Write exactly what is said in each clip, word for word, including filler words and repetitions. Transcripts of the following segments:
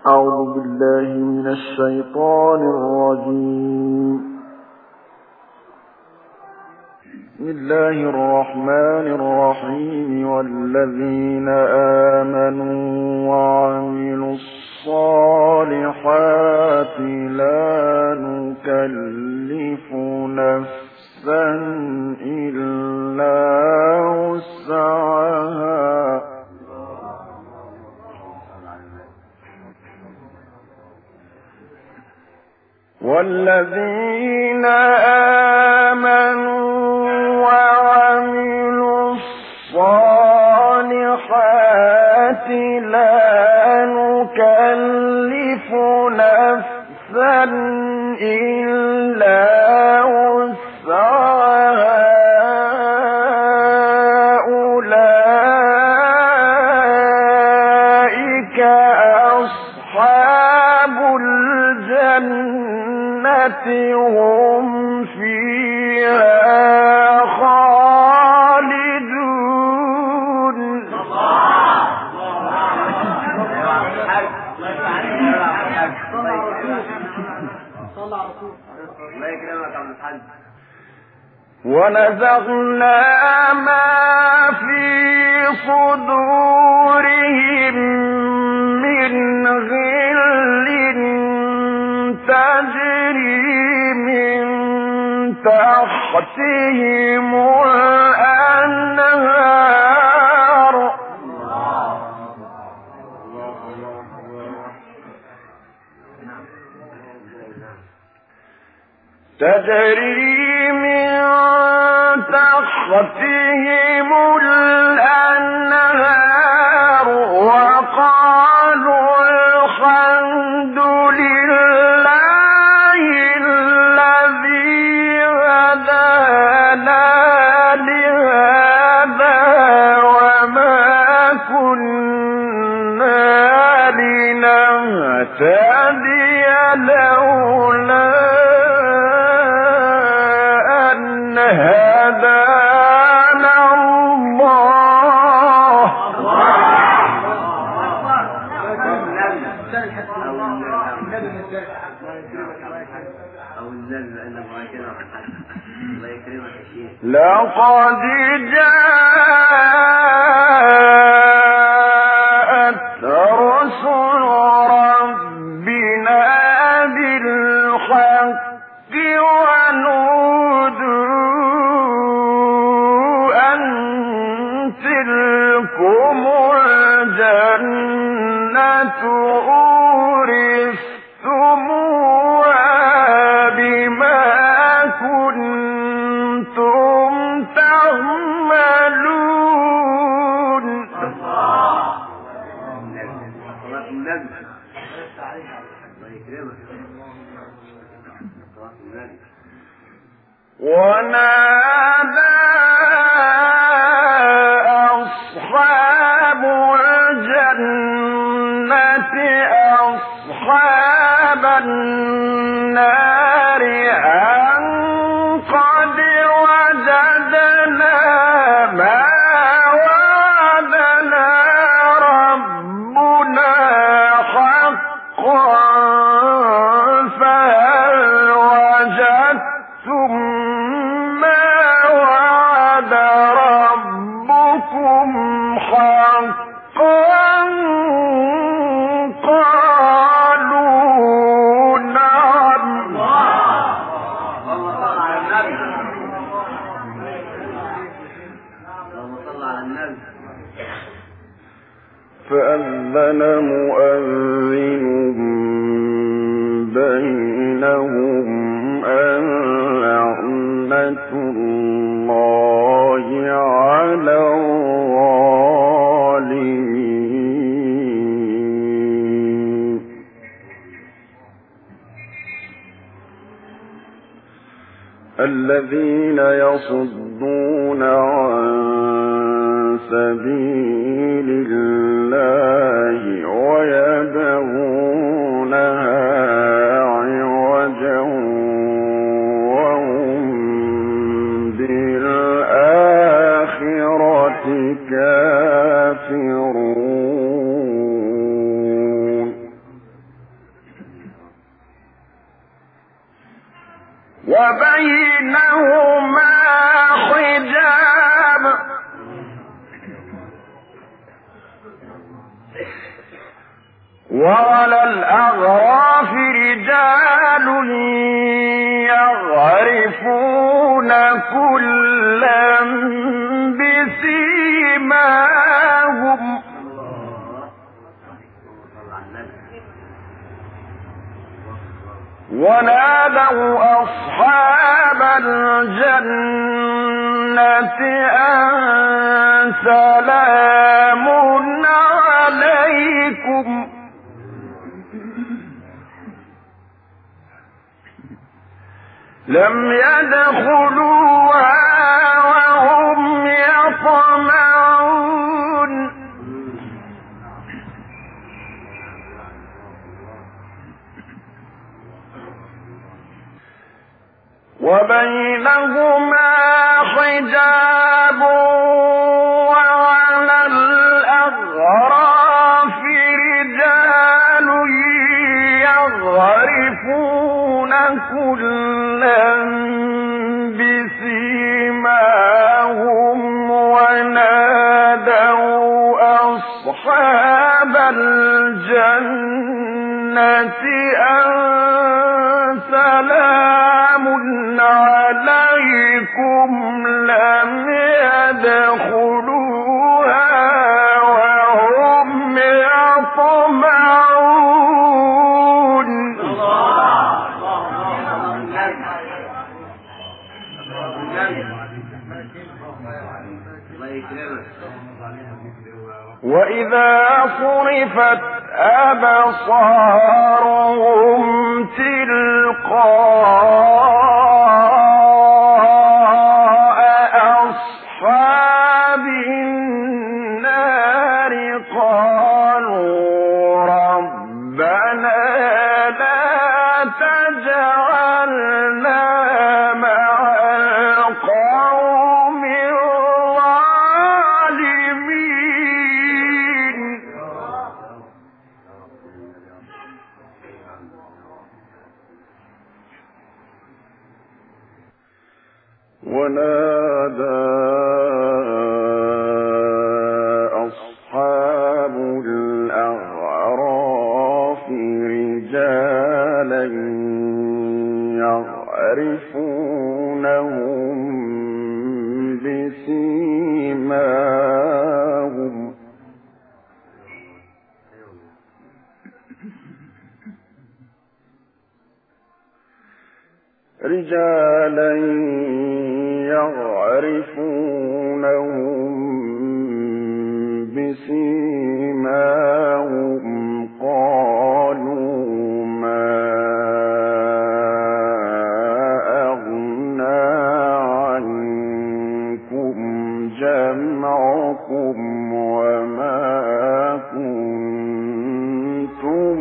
أعوذ بالله من الشيطان الرجيم. بسم الله الرحمن الرحيم. والذين آمنوا وعملوا الصالحات لا نكلف نفسا إلا وسعها والذين آمنوا وعملوا الصالحات لا نكلف نفسا إلا وسعها أولئك أصحاب الجنة هم فيها خالدون. ونزعنا ما في صدورهم من غل تجري من تحتهم الأنهار تجري من تحتهم الأنهار وقالوا الحمد لله الذي هدانا لهذا وما كنا لنهتدي لولا أن هدانا الله. لقد جاءت رسل ربنا بالحق ونودوا أن تلكم الجنة أورثتموها بما كنتم تعملون. ونادى أصحاب الجنة أصحاب النار أن قد وجدنا ما وعدنا ربنا حقا فهل وجدتم ما وعد ربكم حقا قالوا نعم. فأذن مؤذن بينهم أن لعنة الله على الظالمين. الذين يصدون عن سبيل الله ويبغونها عوجا وهم بالآخرة كافرون. وبينهما حجاب وعلى الأعراف رجال يعرفون كلا بسيماهم ونادوا أصحاب الجنة أن سلام عليكم لم يدخلوها وهم يطمعون وبينهما حجاب وعلى الأغراف رجال يعرفون كلا بسيماهم ونادوا أصحاب الجنة أن سلام عليكم لم يدخلوها وهم يطمعون وإذا صرفت أبصارهم تلقاء أصحاب النار قالوا ربنا لا تجعلنا مع القوم الظالمين ونادى أصحاب الأعراف رجالا يعرفونهم بسيماهم رجالا يعرفونهم بسيماهم قالوا ما أغنى عنكم جمعكم وما كنتم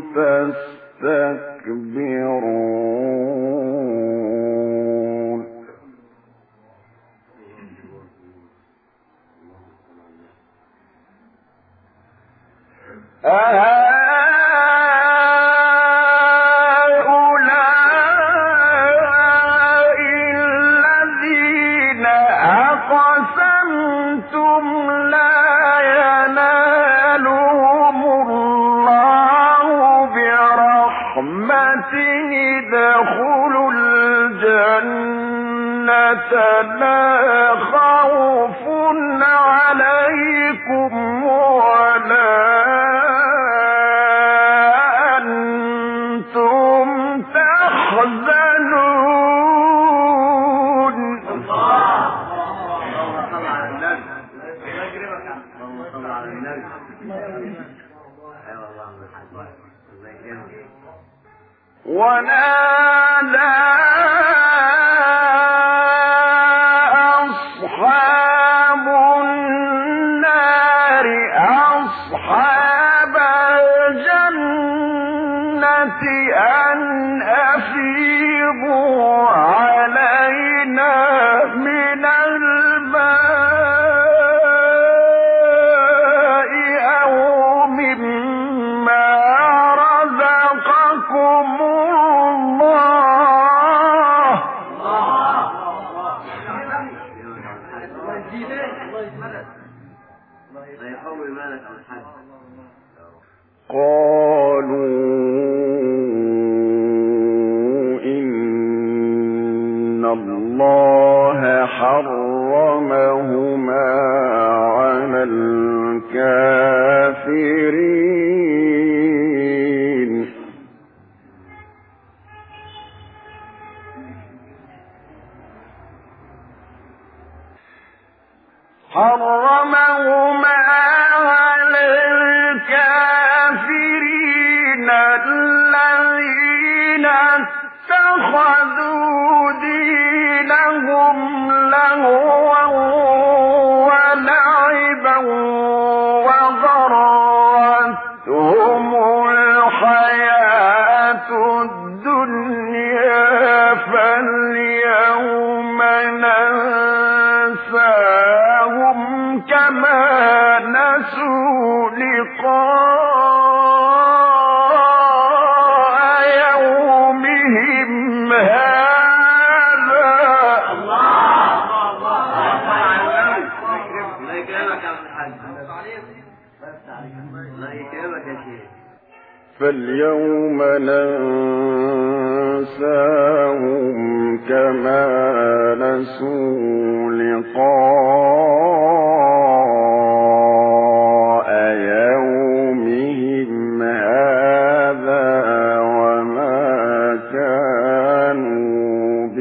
تستكبرون أهؤلاء الذين أقسمتم لا ينالهم الله برحمته ادخلوا الجنة لا خوف عليكم ولا أنتم تحزنون ونادى أصحاب النار أصحاب الجنة أن أفيضوا علينا من الماء أو مما رزقكم الله فاليوم ننساهم كما نسوا لقاء يومهم هذا وما كانوا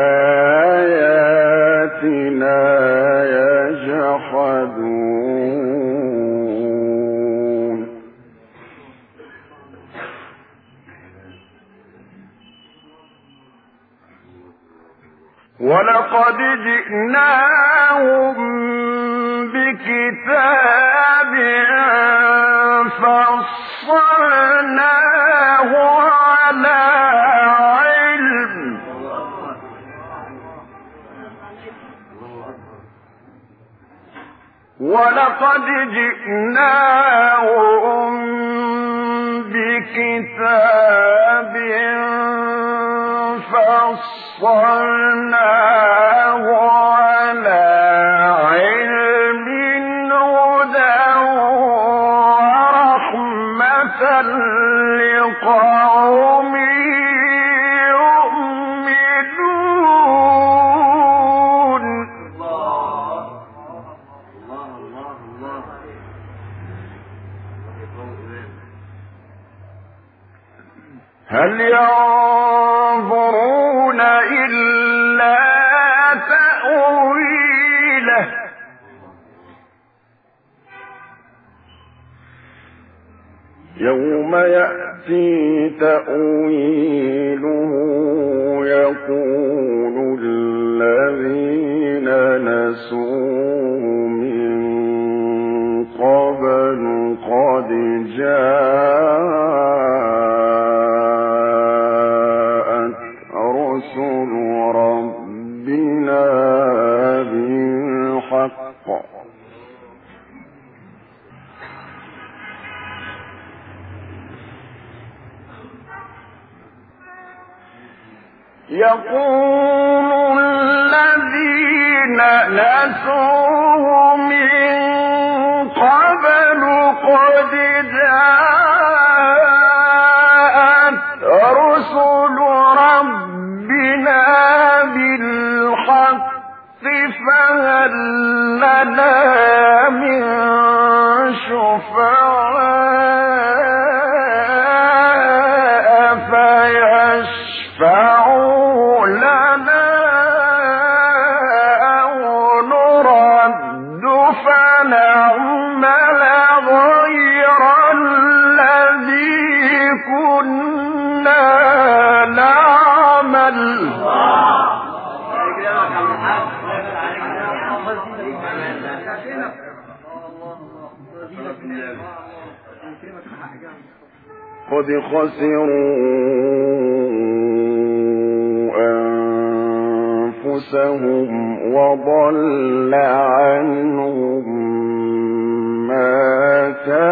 بآياتنا يجحدون. ولقد جئناهم بكتاب فصلناه على علم ولقد جئناهم بكتاب فصلناه على علم هدى ورحمة لقوم يؤمنون. هل ينظرون إلا تأويله يوم يأتي تأويله يقول الذين نسوه من قبل قد جاءت رسل ربنا بالحق يقول الذين نسوه من قبل قد جاءت رسل ربنا بالحق فهل لنا من شفعاء فيشفعوا لنا أو نرد فنعمل غير الذي كنا نعمل. قد خسروا أنفسهم وضل عنهم ما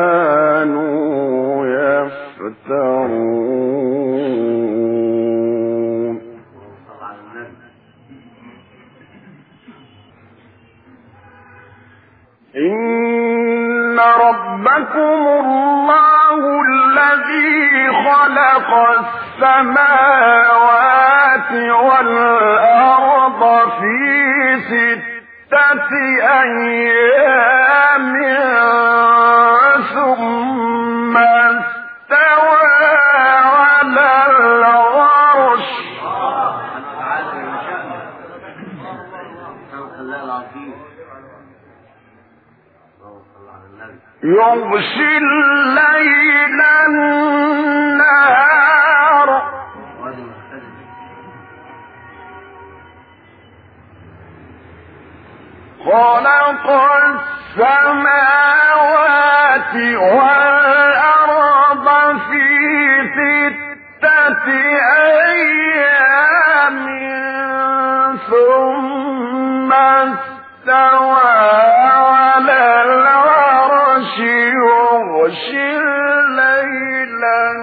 كانوا يفترون. إن ربكم الله الذي خلق السماوات والأرض في ستة أيام ثم استوى على العرش يغشي الليل النهار خلق السماوات والأرض في ستة أيام ثم استوى على العرش يغشي الليل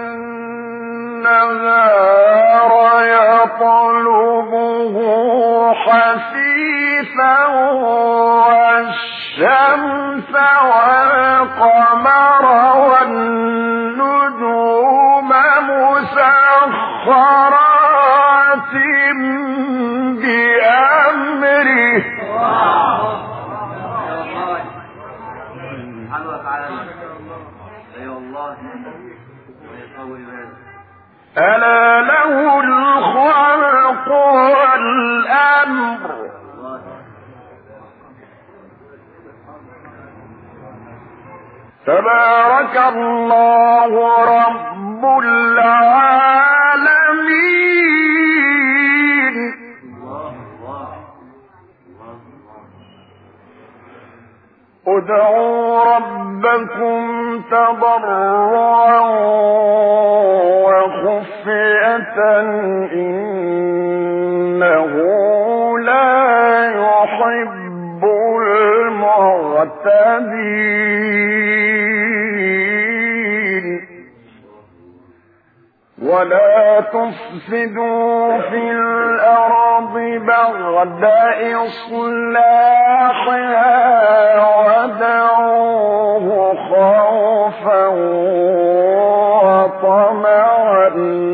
النهار يطلبه حثيثا والشمس والقمر والنجوم مسخرات بأمره ألا له الخلق والأمر تبارك الله رب العالمين. ادعوا ربكم تضرعا وخفية إنه لا يحب المعتدين. ولا تفسدوا في الأرض بعد إصلاحها ودعوه خوفا وطمعا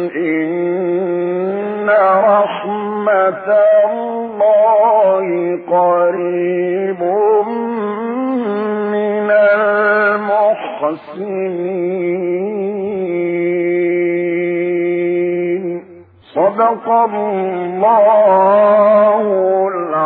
إن رحمة الله قريب من المحسنين. صدق الله